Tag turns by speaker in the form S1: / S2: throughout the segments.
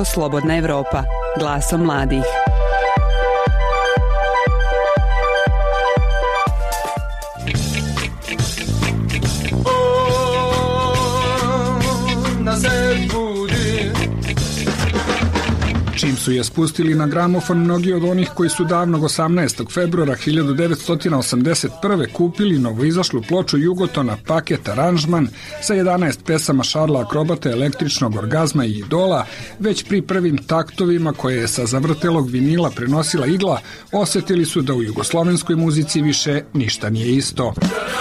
S1: Radio Slobodna Evropa, glasom mladih.
S2: Čim su je spustili na gramofon, mnogi od onih koji su davnog 18. februara 1981. kupili novoizašlu ploču Jugotona Paket aranžman sa 11 pesama Šarla Akrobata, Električnog orgazma i Idola, već pri prvim taktovima koje je sa zavrtelog vinila prenosila igla, osetili su da u jugoslovenskoj muzici više ništa nije isto.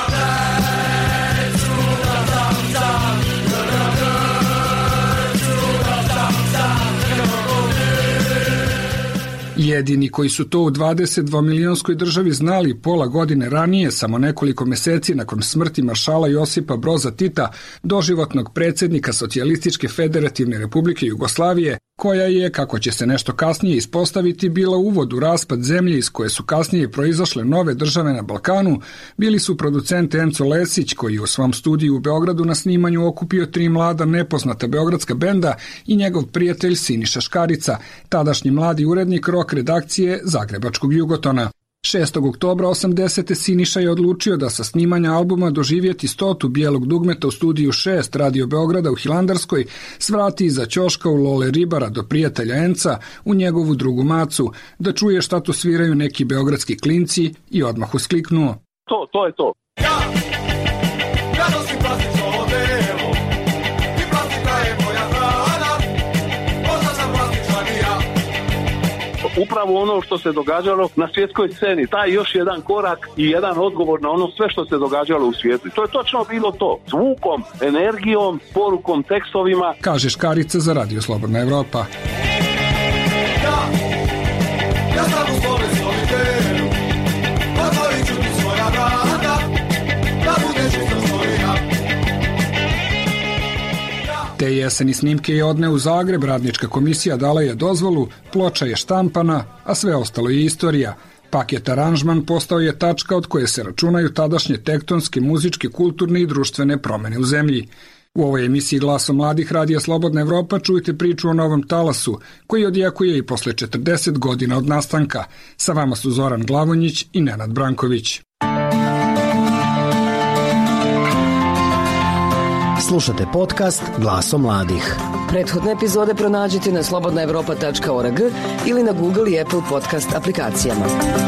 S2: Jedini koji su to u 22-milionskoj državi znali pola godine ranije, samo nekoliko meseci nakon smrti maršala Josipa Broza Tita, doživotnog predsjednika Socijalističke federativne republike Jugoslavije, koja je, kako će se nešto kasnije ispostaviti, bila uvod u raspad zemlje iz koje su kasnije proizašle nove države na Balkanu, bili su producent Enzo Lesić, koji je u svom studiju u Beogradu na snimanju okupio 3 mlada nepoznata beogradska benda, i njegov prijatelj Siniša Škarica, tadašnji mladi urednik rock redakcije Zagrebačkog Jugotona. 6. oktobra 80. Siniša je odlučio da sa snimanja albuma Doživjeti 100. Bijelog dugmeta u studiju 6 Radio Beograda u Hilandarskoj svrati iza ćoška u Lole Ribara do prijatelja Enca u njegovu drugu macu, da čuje šta tu sviraju neki beogradski klinci, i odmah uskliknuo.
S3: To je to. Upravo ono što se događalo na svjetskoj sceni, taj još jedan korak i jedan odgovor na ono sve što se događalo u svijetu. To je točno bilo to. Zvukom, energijom, porukom, tekstovima.
S2: Kaže Škarica za Radio Slobodna Evropa.
S4: Ja sam u svome soliteru, otvorit ću ti svoja vrata, da budeš isto svojina.
S2: Te jeseni snimke je odneo u Zagreb, radnička komisija dala je dozvolu, ploča je štampana, a sve ostalo je istorija. Paket aranžman postao je tačka od koje se računaju tadašnje tektonske, muzičke, kulturne i društvene promene u zemlji. U ovoj emisiji Glasom mladih Radija Slobodna Evropa čujte priču o novom talasu, koji odjekuje i posle 40 godina od nastanka. Sa vama su Zoran Glavonjić i Nenad Branković.
S5: Slušate podcast Glasom mladih.
S6: Prethodne epizode pronađite na slobodnaevropa.org ili na Google i Apple podcast aplikacijama.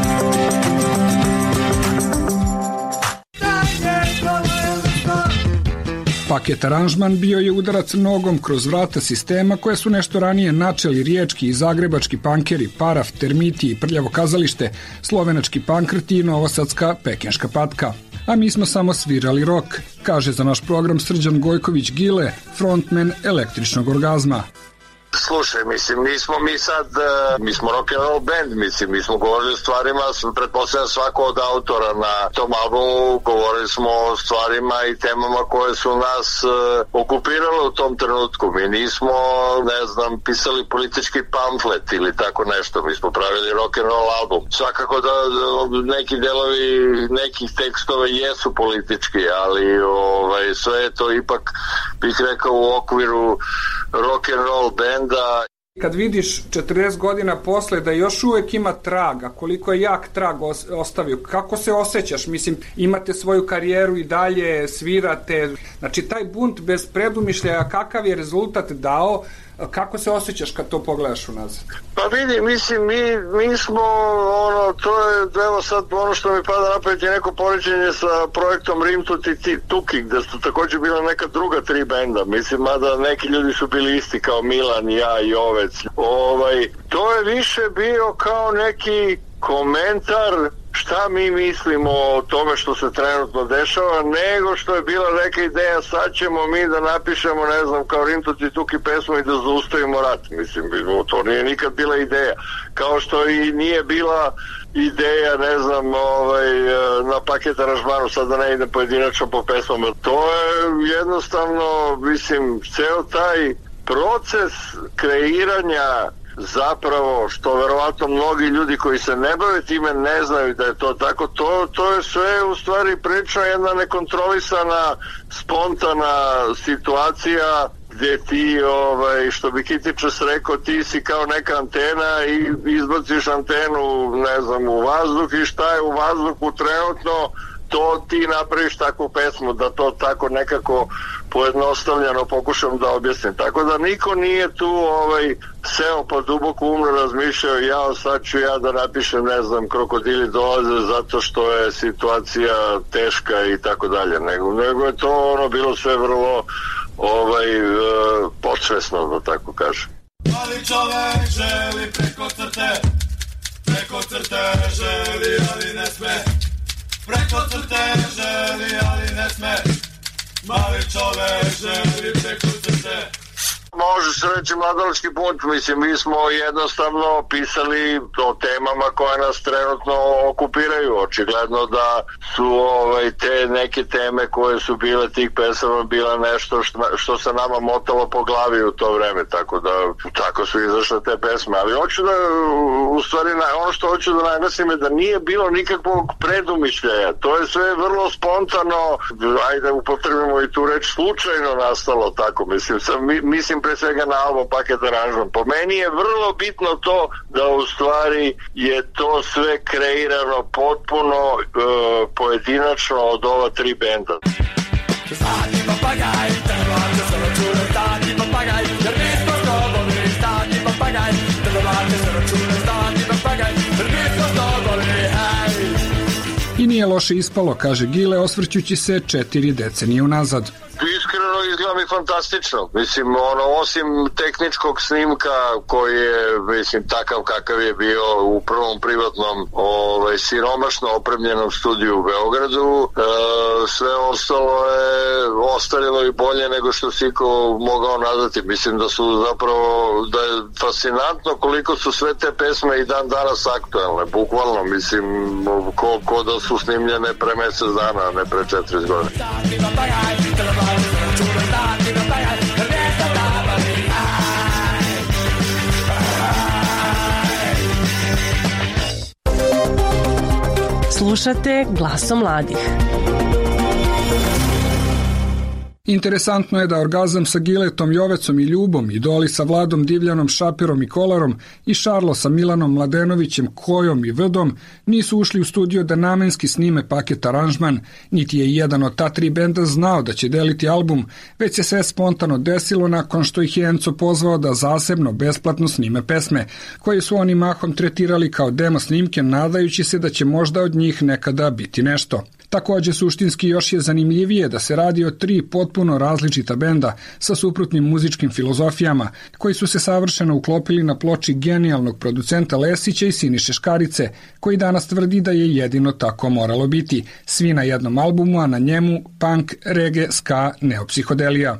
S2: Paket aranžman bio je udarac nogom kroz vrata sistema koje su nešto ranije načeli riječki i zagrebački pankeri Paraf, Termiti i Prljavo kazalište, slovenački pankrti i novosadska Pekinška patka. A mi smo samo svirali rock, kaže za naš program Srđan Gojković Gile, frontman Električnog orgazma.
S7: Slušaj, nismo mi sad, mi smo rock and roll band, mi smo govorili o stvarima, pretpostavljam svako od autora na tom albumu, govorili smo o stvarima i temama koje su nas okupirale u tom trenutku. Mi nismo, pisali politički pamflet ili tako nešto, mi smo pravili rock and roll album. Svakako da neki delovi nekih tekstova jesu politički, ali sve je to ipak, bih rekao, u okviru rock and roll benda.
S2: Kad vidiš 40 godina posle da još uvek ima traga, koliko je jak trag ostavio, kako se osjećaš? Imate svoju karijeru i dalje, svirate, znači taj bunt bez predumišljaja, kakav je rezultat dao, kako se osjećaš kad to pogledaš unazad?
S7: Pa vidi, mi smo, to je, evo sad ono što mi pada napred je neko poređenje sa projektom Rim Tuti Tuki, gde su također bila neka druga 3 benda, mada neki ljudi su bili isti kao Milan, ja i Ovec. To je više bio kao neki komentar šta mi mislimo o tome što se trenutno dešava, nego što je bila neka ideja, sad ćemo mi da napišemo, kao Rim Tuti Tuki pesmu i da zaustavimo rat. To nije nikad bila ideja. Kao što i nije bila ideja, na paket aranžmanu, sad da ne idem pojedinačno po pesmama. To je jednostavno, ceo taj proces kreiranja, zapravo, što verovatno mnogi ljudi koji se ne bave time ne znaju da je to tako, to je sve u stvari prilično jedna nekontrolisana, spontana situacija gde ti, što bi Kitičas rekao, ti si kao neka antena i izbaciš antenu, ne znam, u vazduh i šta je u vazduhu trenutno, to ti napraviš takvu pesmu, da to tako nekako pojednostavljeno pokušam da objasnim. Tako da niko nije tu seo pa duboko umro razmišljao, sad ću ja da napišem, ne znam, krokodili dolaze zato što je situacija teška i tako dalje. Nego je to bilo sve vrlo podsvesno, da tako kažem.
S4: Ali čovek želi preko crte želi, ali ne sme. Preko crte želi, ali ne sme. Mali čovek želi preko crte.
S7: Može se reći mladalački put, mislim, mi smo jednostavno pisali o temama koje nas trenutno okupiraju. Očigledno da su te neke teme koje su bile tih pesama bila nešto što se nama motalo po glavi u to vreme, tako su izašle te pesme. Ali hoću da, u stvari, ono što hoću da naglasim je da nije bilo nikakvog predumišljaja. To je sve vrlo spontano, ajde upotrebimo i tu reč, slučajno nastalo tako. Mislim pre svega na album Paket aranžman. Po meni je vrlo bitno to da u stvari je to sve kreirano potpuno pojedinačno od ova 3 benda.
S4: Stani papagaj, trebate se račune, stani papagaj, jer nismo slobodni, stani papagaj, trebate se račune, stani papagaj, jer nismo slobodni, hej.
S2: I nije loše ispalo, kaže Gile, osvrćući se 4 decenije unazad.
S7: Iskreno izgleda mi fantastično. Mislim, osim tehničkog snimka koji je, mislim, takav kakav je bio u prvom privatnom siromašno opremljenom studiju u Beogradu, sve ostalo je ostarilo i bolje nego što si ko mogao nadati. Mislim da su zapravo, da je fascinantno koliko su sve te pesme i dan danas aktuelne, bukvalno, mislim, ko da su snimljene pre mesec dana, a ne pre 40 godina.
S8: Slušate Glasom mladih.
S2: Interesantno je da Orgazam sa Giletom, Jovecom i Ljubom, Idoli sa Vladom Divljanom, Šapirom i Kolarom i Šarlo sa Milanom Mladenovićem, Kojom i Vdom nisu ušli u studio da namenski snime Paket aranžman, niti je jedan od ta 3 benda znao da će deliti album, već se sve spontano desilo nakon što ih je Enco pozvao da zasebno, besplatno snime pesme, koje su oni mahom tretirali kao demo snimke, nadajući se da će možda od njih nekada biti nešto. Takođe, suštinski još je zanimljivije da se radi o 3 potpuno različita benda sa suprotnim muzičkim filozofijama, koji su se savršeno uklopili na ploči genijalnog producenta Lesića i Siniše Škarice, koji danas tvrdi da je jedino tako moralo biti. Svi na jednom albumu, a na njemu punk, reggae, ska, neopsihodelija.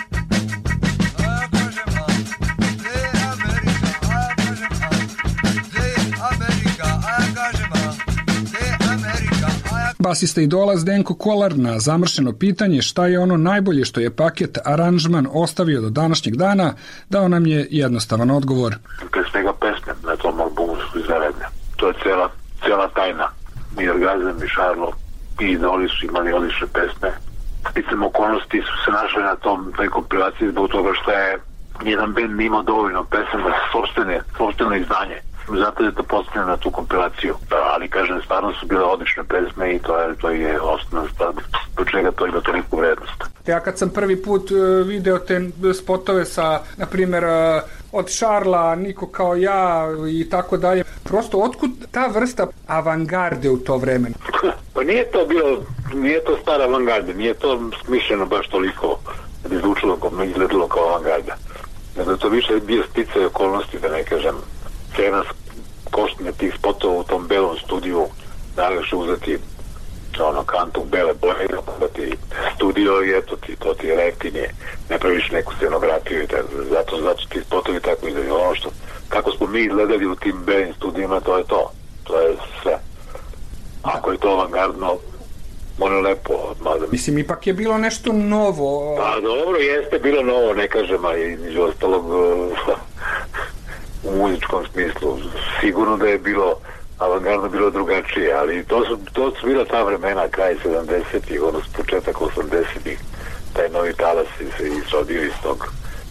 S2: Basista Idola Zdenko Kolar na zamršeno pitanje šta je ono najbolje što je Paket aranžman ostavio do današnjeg dana, dao nam je jednostavan odgovor.
S9: Pre svega pesme na tom albumu su izvanredne. To je cela tajna. I Orgazam i Šarlo i Idoli su imali odlične pesme. Sticam okolnosti su se našli na toj kompilaciji zbog toga što je jedan band imao dovoljno pesama sopstveno izdanje. Zato je to postavljeno na tu kompilaciju. Ali, kažem, stvarno su bile odlične pesme i to je osnovna stvar do čega to ima toliku vrednost.
S2: Ja kad sam prvi put video te spotove sa, na primjer, od Šarla, Niko kao ja i tako dalje, prosto otkud ta vrsta avangarde u to vreme?
S9: Pa nije to stara avangarda, nije to smišljeno baš toliko da bi izgledalo kao avangarda. Nego je to više bio sticaj okolnosti, da ne kažem, cena koštanja tih spotova u tom belom studiju, najlakše uzeti kantu bele boje, da ti studio i eto ti, to ti je rektinje, ne praviš neku scenografiju i zato ti spotovi tako izdaju. Kako smo mi izgledali u tim belim studijima, to je sve. Ako je to avangardno, ono lepo odmah.
S2: Mislim, ipak je bilo nešto novo.
S9: Pa dobro, jeste bilo novo, ne kažem, ali između ostalog u muzičkom smislu. Sigurno da je bilo avangardno, bilo drugačije, ali to su bila ta vremena, kraj 70-ih, početak 80-ih, taj novi talas se izrodio iz tog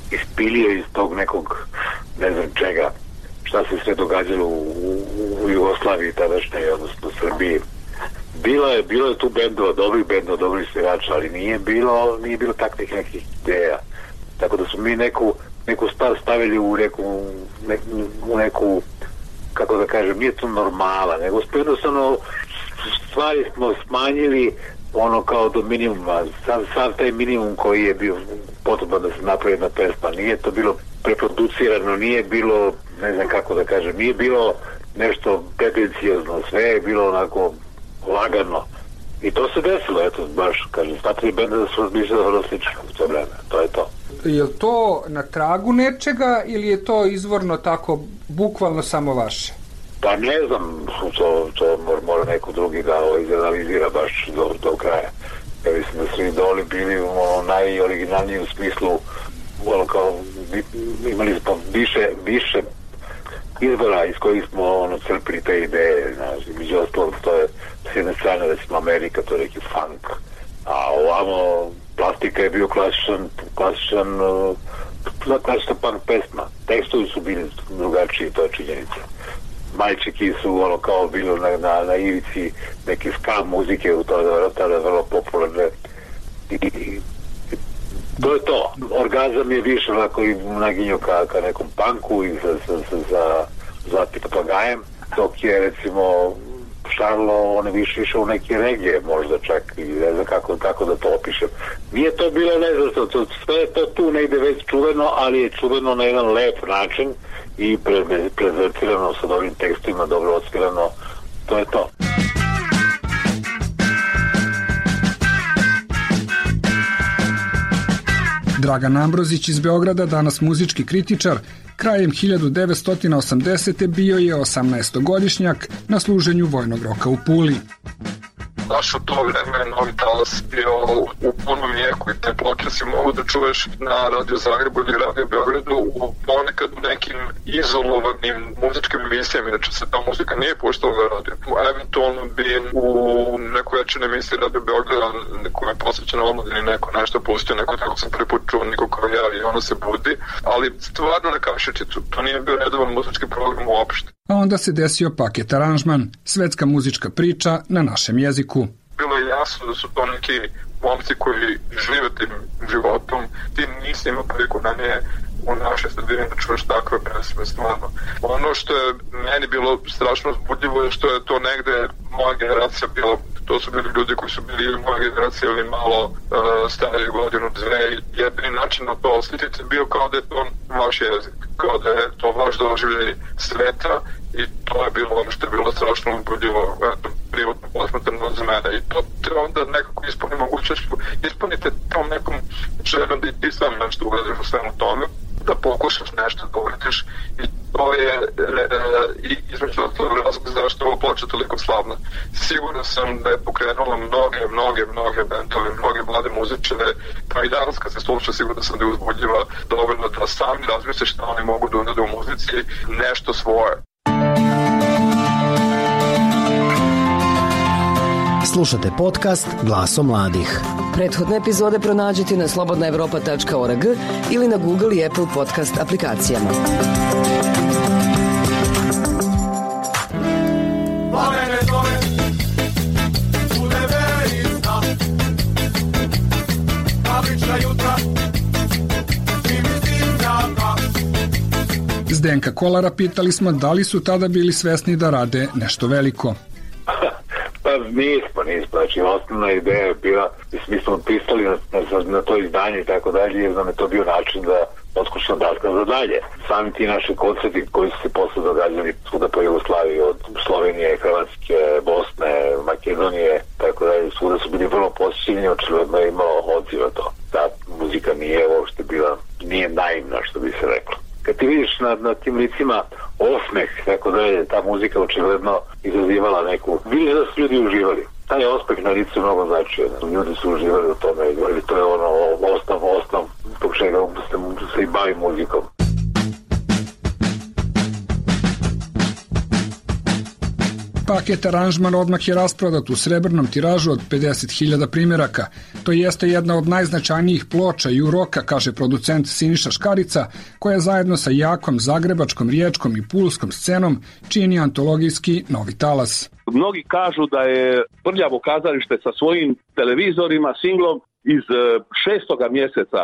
S9: ispilio iz tog nekog, ne znam čega, šta se sve događalo u Jugoslaviji tadašnjoj, odnosno Srbiji. Bilo je tu bendova, dobrih svirača, ali nije bilo takvih nekih ideja. Tako da su mi neku stvar stavili u neku, kako da kažem, nije to normala, nego jednostavno stvari smo smanjili ono kao do minimuma, sav taj minimum koji je bio potreban da se napravi jedna pesma, nije to bilo preproducirano, nije bilo, ne znam kako da kažem, nije bilo nešto pretenciozno, sve je bilo onako lagano. I to se desilo, eto, baš, kažem, sva tri benda da su razmišljali vrlo slično u to vreme, to je to.
S2: Je li to na tragu nečega ili je to izvorno tako, bukvalno samo vaše?
S9: Pa ne znam, to mora neko drugi da izanalizira baš do kraja. Ja mislim da su idoli bili najoriginalniji u smislu, kao, imali smo više izvora iz kojih smo crpili te ideje, među ostalog to je s jedne strane recimo Amerika, to je neki funk, a ovamo Plastika je bio klasična punk pesma, tekstovi su bili drugačiji, to je činjenica. Majčiki su kao bilo na ivici neke ska muzike u tada vrlo popularne i to je to. Orgazam je više onako i naginjao ka nekom punku i za Zlati papagajem, dok je recimo Šarlo, on je više išao u neki regije možda čak i ne znam kako da to opišem. Nije to bilo, ne znam, sve je to tu negde već čuveno, ali je čuveno na jedan lep način i prezertirano sa dobrim tekstovima, dobro odsvirano, to je to.
S2: Dragan Ambrozić iz Beograda, danas muzički kritičar, krajem 1980. bio je 18-godišnjak na služenju vojnog roka u Puli.
S10: Baš u to vreme Novi Talas bio u punom jeku i te ploče si mogu da čuješ na Radio Zagrebu ili Radio Beogradu ponekad u nekim izolovanim muzičkim emisijama, inače se ta muzika nije puštala na radio. Eventualno bi u nekoj večernoj emisiji Radio Beograda koja je posvećena omladini neko nešto pustio, neko tako sam prvi put čuo, niko kao ja i ono se budi, ali stvarno na kašičicu, to nije bio redovan muzički program uopšte.
S2: A onda se desio paket aranžman, svetska muzička priča na našem jeziku.
S10: Bilo je jasno da su to neki momci koji žive tim životom, ti nisi imao priliku na nje u našoj sredini da čuješ takve pesme, stvarno. Ono što je meni bilo strašno uzbudljivo je što je to negde moja generacija bila, to su bili ljudi koji su bili ili moja generacija ili malo stariji godinu, dve, jedini način na to osjetiti bio kao da je to vaš jezik, kao da je to vaš doživljaj sveta i to je bilo ono što je bilo strašno uzbudljivo, privatno posmatrano za mene i to te onda nekako ispuni mogućnošću, ispunite tom nekom željom da i ti sam nešto uradiš u svemu tome, da pokušaš nešto da uradiš i to je između ostalog razlog zašto je ovo ploča toliko slavna. Siguran sam da je pokrenula mnoge bendove, mnoge mlade muzičare, pa i danas kad se sluša siguran sam da je uzbudljiva dovoljno da sami razmisliš šta oni mogu da unade u muzici nešto svoje.
S5: Slušate podcast Glasom mladih.
S6: Prethodne epizode pronađite na slobodnaevropa.org ili na Google i Apple podcast aplikacijama.
S2: Zdenka Kolara pitali smo da li su tada bili svesni da rade nešto veliko.
S9: Pa nismo, znači osnovna ideja je bila, mi smo pristali na to izdanje i tako dalje, jer nam je to bio način da otkušamo datka za dalje. Sami ti naši koncerti koji su se posle događali svuda po Jugoslaviji, od Slovenije, Hrvatske, Bosne, Makedonije, tako dalje, svuda su bili vrlo posjećeni, očigledno je imao odziva to. Ta muzika nije uopšte bila, nije naivna, što bi se reklo. Kad ti vidiš na tim licima osmeh, tako da je ta muzika očigledno izazivala neku, vidiš da su ljudi uživali. Taj osmeh na licu mnogo značio, ljudi su uživali u tome i to je ono osnov zbog čega se i bavi muzikom.
S2: Paket aranžman odmah je rasprodat u srebrnom tiražu od 50.000 primjeraka. To jeste jedna od najznačajnijih ploča i uroka, kaže producent Siniša Škarica, koja zajedno sa jakom zagrebačkom, riječkom i pulskom scenom čini antologijski Novi talas.
S3: Mnogi kažu da je Prljavo kazalište sa svojim televizorima, singlom iz 6. mjeseca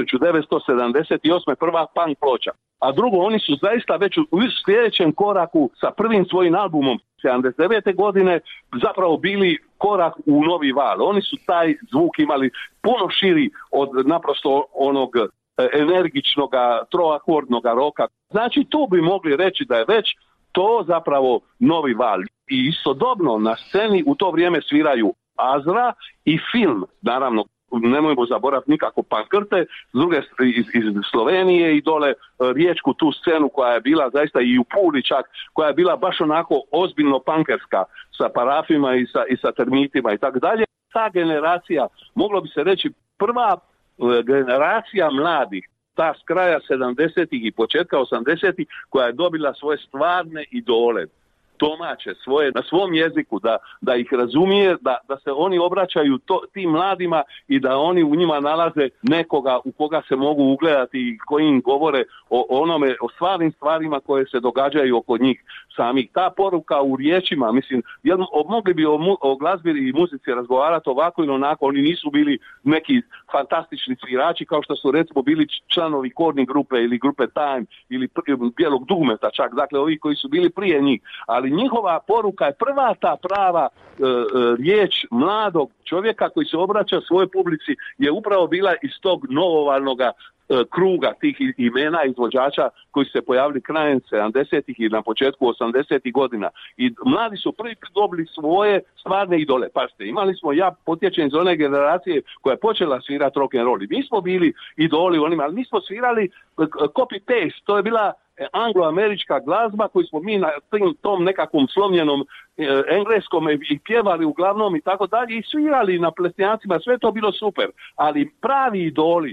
S3: 1978. prva punk ploča. A drugo, oni su zaista već u sljedećem koraku sa prvim svojim albumom 79. godine zapravo bili korak u novi val. Oni su taj zvuk imali puno širi od naprosto onog energičnog troakordnog roka. Znači tu bi mogli reći da je već to zapravo novi val. I istodobno na sceni u to vrijeme sviraju Azra i Film, naravno. Nemojmo zaboraviti nikako Pankrte, s druge iz Slovenije i dole riječku tu scenu koja je bila zaista i u Puli čak, koja je bila baš onako ozbiljno pankerska sa parafima i sa termitima i tako dalje. Ta generacija, moglo bi se reći prva generacija mladih, ta s kraja 70-ih i početka 80-ih koja je dobila svoje stvarne idole, domaće, svoje, na svom jeziku, da ih razumije, da se oni obraćaju tim mladima i da oni u njima nalaze nekoga u koga se mogu ugledati i koji im govore o stvarnim stvarima koje se događaju oko njih samih. Ta poruka u riječima, mislim, mogli bi o glazbi i muzici razgovarati ovako ili onako, oni nisu bili neki fantastični svirači kao što su recimo bili članovi Korni grupe ili grupe Time ili Bijelog dugmeta čak, dakle ovi koji su bili prije njih, ali njihova poruka je prva ta prava riječ mladog čovjeka koji se obraća svojoj publici je upravo bila iz tog novovalnoga kruga tih imena izvođača koji su se pojavili krajem 70-ih i na početku 80-ih godina. I mladi su prvi dobili svoje stvarne idole. Pazite, imali smo, ja potječem iz one generacije koja je počela svirati rock and roll. Mi smo bili idoli onima, ali mi smo svirali copy-paste. To je bila anglo-američka glazba koju smo mi na tom nekakvom slomljenom engleskom i pjevali uglavnom i tako dalje i svirali na plesnjacima, sve to bilo super. Ali pravi idoli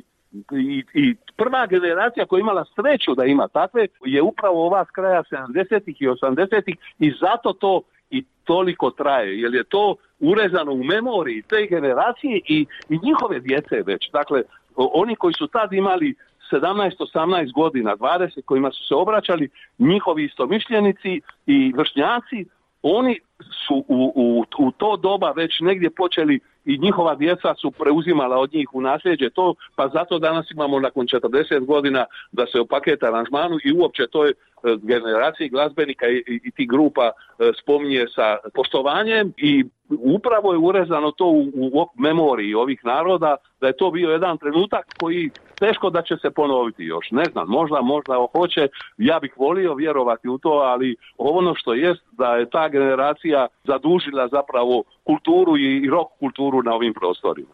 S3: i prva generacija koja je imala sreću da ima takve je upravo ova s kraja 70-ih i 80-ih i zato to i toliko traje, jer je to urezano u memoriji te generacije i njihove djece već. Dakle, oni koji su tad imali 17-18 godina, 20 kojima su se obraćali, njihovi istomišljenici i vršnjaci, oni su u to doba već negdje počeli i njihova djeca su preuzimala od njih u nasljeđe to, pa zato danas imamo nakon 40 godina da se o paket aranžmanu i uopće toj generaciji glazbenika i tih grupa spominje sa poštovanjem i upravo je urezano to u memoriji ovih naroda da je to bio jedan trenutak koji teško da će se ponoviti još. Ne znam, možda hoće, ja bih volio vjerovati u to, ali ono što jest da je ta generacija zadužila zapravo kulturu i rock kulturu na ovim prostorima.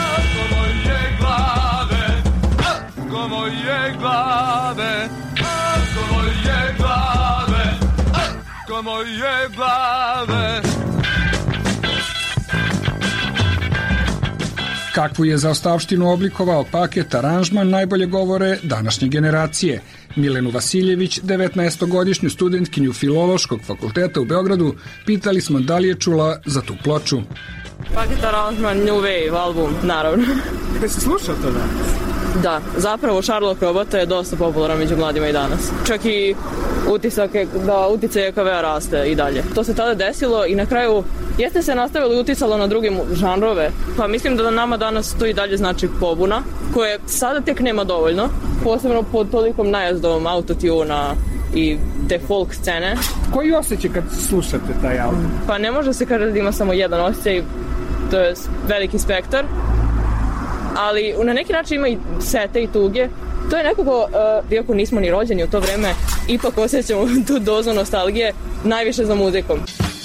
S2: Kakvu je zaostavštinu oblikovao paket aranžman najbolje govore današnje generacije. Milenu Vasiljević, 19-godišnju studentkinju Filološkog fakulteta u Beogradu, pitali smo da li je čula za tu ploču.
S11: Paket aranžman, New Wave album, naravno.
S12: Da si slušao to danas?
S11: Da, zapravo Sherlock Robota je dosta popularan među mladima i danas. Čak i utisak je da uticaj EKV-a raste i dalje. To se tada desilo i na kraju jeste se nastavilo i uticalo na druge žanrove. Pa mislim da nama danas to i dalje znači pobuna, koje sada tek nema dovoljno, posebno pod tolikom najazdom autotuna i te folk scene.
S12: Koji osjećaj kad slušate taj album?
S11: Pa ne može se kaži da ima samo jedan osjećaj, to je veliki spektar, ali na neki način ima i sete i tuge. To je nekako, iako nismo ni rođeni u to vreme, ipak osjećamo tu dozu nostalgije, najviše za muzikom.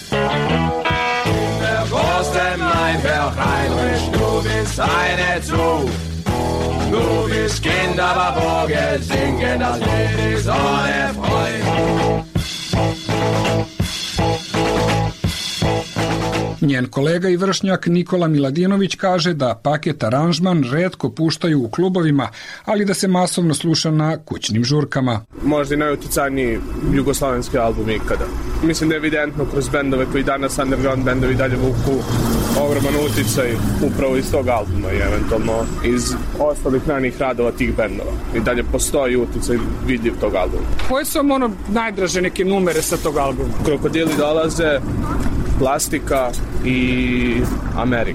S4: Der großen mein Heinrich, du bist eine zu. Du bist Kind, aber Vogel singen, das Lied ist ohne Freude.
S2: Njen kolega i vršnjak Nikola Miladinović kaže da Paket aranžman retko puštaju u klubovima, ali da se masovno sluša na kućnim žurkama.
S13: Možda i najuticajniji jugoslovenski album ikada. Mislim da je evidentno kroz bendove koji danas underground bendovi dalje vuku ogroman uticaj upravo iz tog albuma i eventualno iz ostalih ranih radova tih bendova. I dalje postoji uticaj vidljiv tog albuma.
S12: Koje su vam najdraže neke numere sa tog albuma?
S13: Krokodili dolaze, Plastika i Amerika.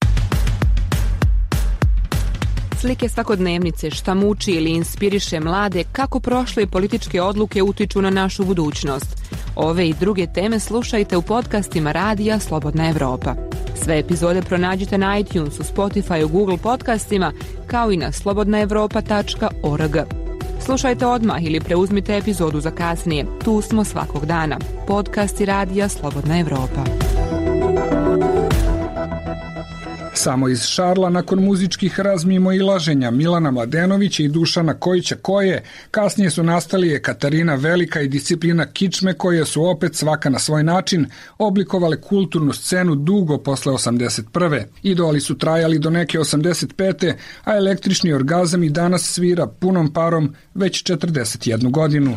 S1: Slike svakodnevnice, šta muči ili inspiriše mlade, kako prošle političke odluke utiču na našu budućnost. Ove i druge teme slušajte u podcastima Radija Slobodna Evropa. Sve epizode pronađite na iTunesu, Spotify, Google podcastima, kao i na slobodnaevropa.org. Slušajte odmah ili preuzmite epizodu za kasnije. Tu smo svakog dana. Podcasti Radija Slobodna Evropa.
S2: Samo iz Šarla, nakon muzičkih razmimoilaženja Milana Mladenovića i Dušana Kojića koje, kasnije su nastali Katarina Velika i disciplina kičme koje su opet svaka na svoj način oblikovale kulturnu scenu dugo posle 81. Idoli su trajali do neke 85. a električni orgazam i danas svira punom parom već 41 godinu.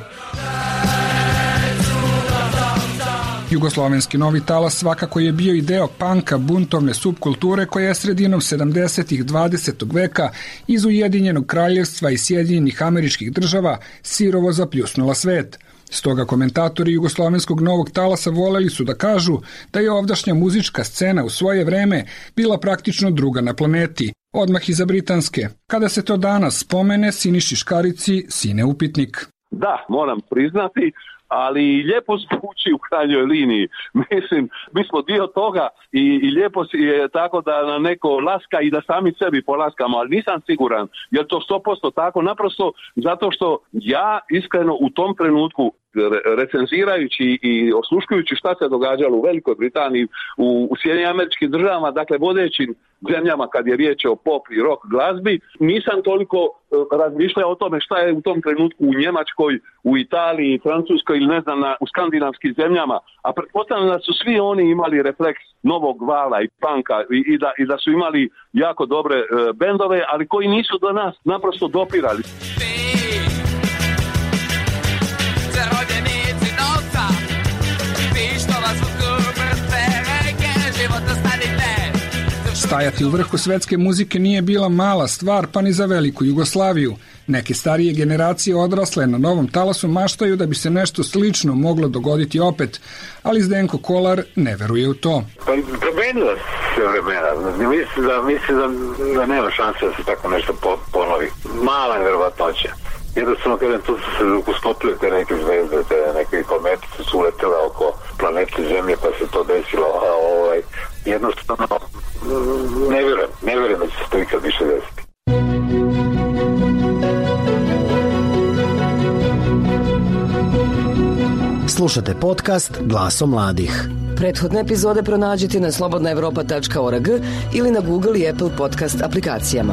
S2: Jugoslovenski novi talas svakako je bio i deo panka, buntovne subkulture koja je sredinom 70-ih 20. veka iz Ujedinjenog kraljevstva i Sjedinjenih Američkih Država sirovo zapljusnula svet. Stoga komentatori jugoslovenskog novog talasa voleli su da kažu da je ovdašnja muzička scena u svoje vreme bila praktično druga na planeti, odmah iza britanske. Kada se to danas spomene, Siniši Škarici sine upitnik.
S3: Da, moram priznati, ali lijepo zvuči u krajnjoj liniji. Mislim, mi smo dio toga i lijepo je tako da na neko laska i da sami sebi polaskamo, ali nisam siguran je li to 100% tako, naprosto zato što ja iskreno u tom trenutku recenzirajući i osluškujući šta se događalo u Velikoj Britaniji, u Sjedinjenim Američkim Državama, dakle vodećim zemljama kad je riječ o pop i rock glazbi, nisam toliko razmišljao o tome šta je u tom trenutku u Njemačkoj, u Italiji, Francuskoj ili ne znam u skandinavskim zemljama, a pretpostavljam da su svi oni imali refleks novog vala i panka i da su imali jako dobre bendove, ali koji nisu do nas naprosto dopirali.
S2: Stajati u vrhu svetske muzike nije bila mala stvar, pa ni za veliku Jugoslaviju. Neke starije generacije odrasle na novom talasu maštaju da bi se nešto slično moglo dogoditi opet, ali Zdenko Kolar ne veruje u to.
S9: Pa promenila se vremena. Mislim da nema šanse da se tako nešto ponovi. Mala je verovatnoća. Jednostavno, kažem, tu su se uskopile te neke zvezde, te neke komete su uletele oko planete Zemlje, pa se to desilo, a jednostavno ne vjerujem da će se to ikad više desiti.
S5: Slušate podcast Glasom mladih.
S6: Prethodne epizode pronađite na slobodnaevropa.org ili na Google i Apple podcast aplikacijama.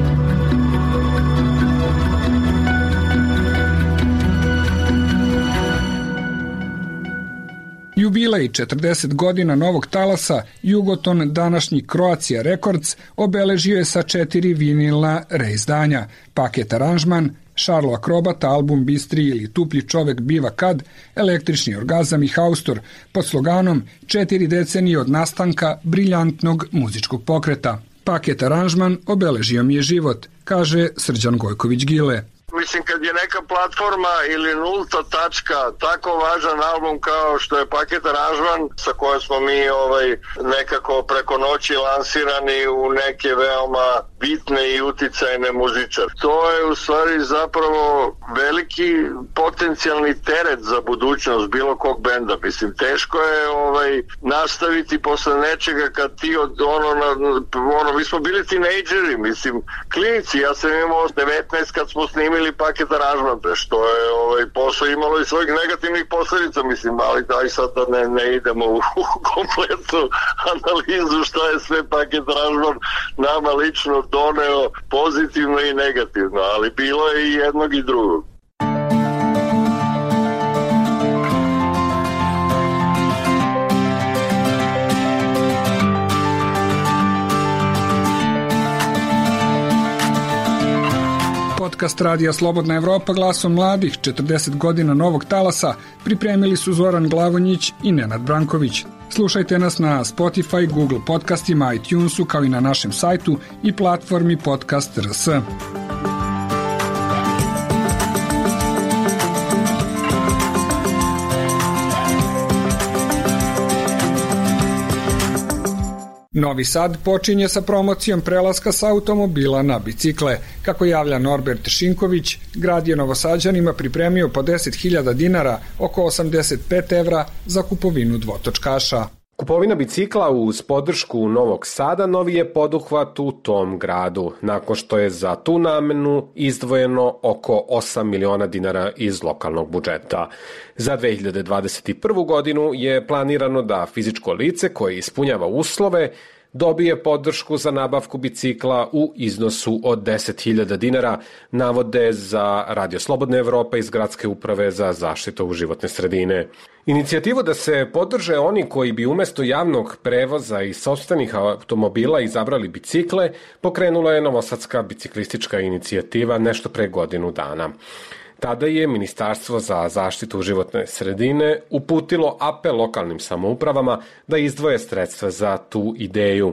S2: Jubilej 40 godina novog talasa, Jugoton, današnji Croatia Records, obeležio je sa 4 vinilna reizdanja, Paket aranžman, Šarlo Akrobata, album Bistri ili Tuplji čovek biva kad, Električni orgazam i Haustor, pod sloganom 4 decenije od nastanka briljantnog muzičkog pokreta. Paket aranžman obeležio mi je život, kaže Srđan Gojković-Gile.
S7: Mislim, kad je neka platforma ili nulta tačka tako važan album kao što je Paket aranžman, sa kojom smo mi nekako preko noći lansirani u neke veoma bitne i uticajne muzičare. To je u stvari zapravo veliki potencijalni teret za budućnost bilo kog benda. Mislim, teško je nastaviti posle nečega kad ti mi smo bili tinejdžeri, mislim, klinici. Ja sam imao 19 kad smo snimili Paket aranžman, što je posle imalo i svojih negativnih posljedica, mislim, ali daj sad da ne idemo u kompletnu analizu šta je sve Paket aranžman nama lično doneo pozitivno i negativno, ali bilo je i jednog i drugog.
S2: podcast radija Slobodna Evropa glasom mladih, 40 godina novog talasa, pripremili su Zoran Glavonjić i Nenad Branković. Slušajte nas na Spotify, Google podcastima, iTunesu, kao i na našem sajtu i platformi Podcast.rs. Novi Sad počinje sa promocijom prelaska sa automobila na bicikle. Kako javlja Norbert Šinković, grad je Novosađanima pripremio po 10.000 dinara, oko 85 evra, za kupovinu dvotočkaša.
S14: Kupovina bicikla uz podršku Novog Sada novi je poduhvat u tom gradu, nakon što je za tu namenu izdvojeno oko 8 miliona dinara iz lokalnog budžeta. Za 2021. godinu je planirano da fizičko lice koje ispunjava uslove dobije podršku za nabavku bicikla u iznosu od 10.000 dinara, navode za Radio Slobodna Evropa iz Gradske uprave za zaštitu životne sredine. Inicijativu da se podrže oni koji bi umesto javnog prevoza i sopstvenih automobila izabrali bicikle, pokrenula je Novosadska biciklistička inicijativa nešto pre godinu dana. Tada je Ministarstvo za zaštitu životne sredine uputilo apel lokalnim samoupravama da izdvoje sredstva za tu ideju.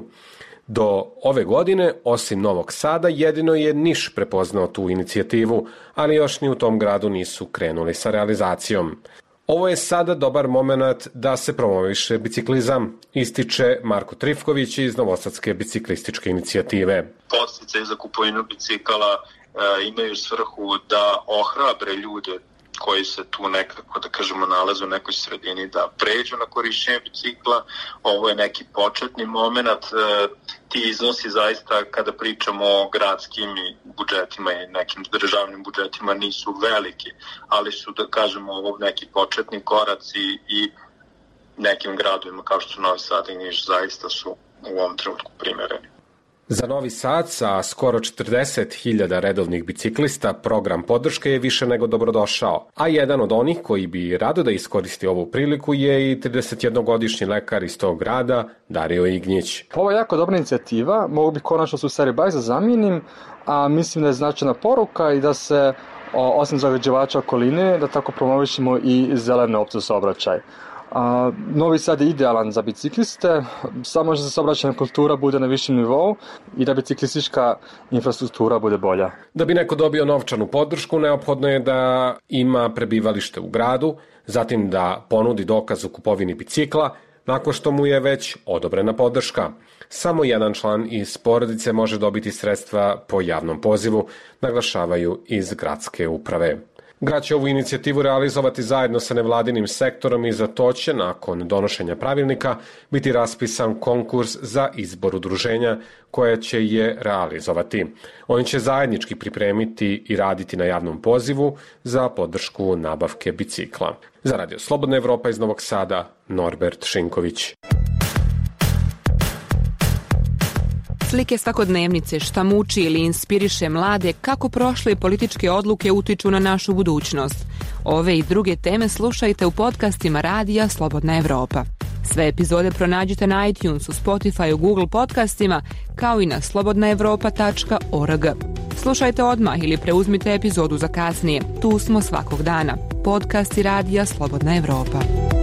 S14: Do ove godine, osim Novog Sada, jedino je Niš prepoznao tu inicijativu, ali još ni u tom gradu nisu krenuli sa realizacijom. Ovo je sada dobar moment da se promoviše biciklizam, ističe Marko Trifković iz Novosadske biciklističke inicijative.
S15: Podsticaji za kupovinu bicikala imaju svrhu da ohrabre ljude koji se tu nekako, da kažemo, nalaze u nekoj sredini da pređu na korišćenje bicikla. Ovo je neki početni moment. Ti iznosi zaista, kada pričamo o gradskim budžetima i nekim državnim budžetima, nisu veliki, ali su, da kažemo, ovo neki početni koraci i nekim gradovima kao što su Novi Sad i Niš zaista su u ovom trenutku primereni.
S14: Za Novi Sad sa skoro 40.000 redovnih biciklista program podrške je više nego dobrodošao, a jedan od onih koji bi rado da iskoristi ovu priliku je i 31-godišnji lekar iz tog grada, Dario Ignjić.
S16: Ovo je jako dobra inicijativa, mogu bi konačno su stvari baš da zamijenim, a mislim da je značajna poruka i da se, osim zagađivača okoline, da tako promovišemo i zelene opcije saobraćaj. Novi Sad je idealan za bicikliste, samo da saobraćajna kultura bude na višem nivou i da biciklistička infrastruktura bude bolja.
S14: Da bi neko dobio novčanu podršku, neophodno je da ima prebivalište u gradu, zatim da ponudi dokaz o kupovini bicikla, nakon što mu je već odobrena podrška. Samo jedan član iz porodice može dobiti sredstva po javnom pozivu, naglašavaju iz Gradske uprave. Grad će ovu inicijativu realizovati zajedno sa nevladinim sektorom i za to će, nakon donošenja pravilnika, biti raspisan konkurs za izbor udruženja koje će je realizovati. Oni će zajednički pripremiti i raditi na javnom pozivu za podršku nabavke bicikla. Za Radio Slobodna Evropa iz Novog Sada, Norbert Šinković.
S1: Slike svakodnevnice, šta muči ili inspiriše mlade, kako prošle političke odluke utiču na našu budućnost. Ove i druge teme slušajte u podcastima radija Slobodna Evropa. Sve epizode pronađite na iTunesu, Spotify, Google podcastima, kao i na slobodnaevropa.org. Slušajte odmah ili preuzmite epizodu za kasnije. Tu smo svakog dana. Podcasti radija Slobodna Evropa.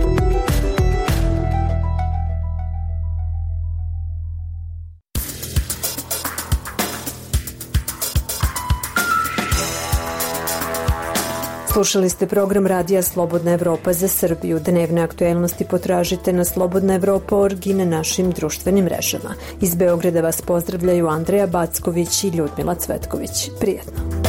S17: Slušali ste program radija Slobodna Evropa za Srbiju. Dnevne aktuelnosti potražite na slobodnaevropa.org i na našim društvenim mrežama. Iz Beograda vas pozdravljaju Andreja Backović i Ljudmila Cvetković. Prijetno.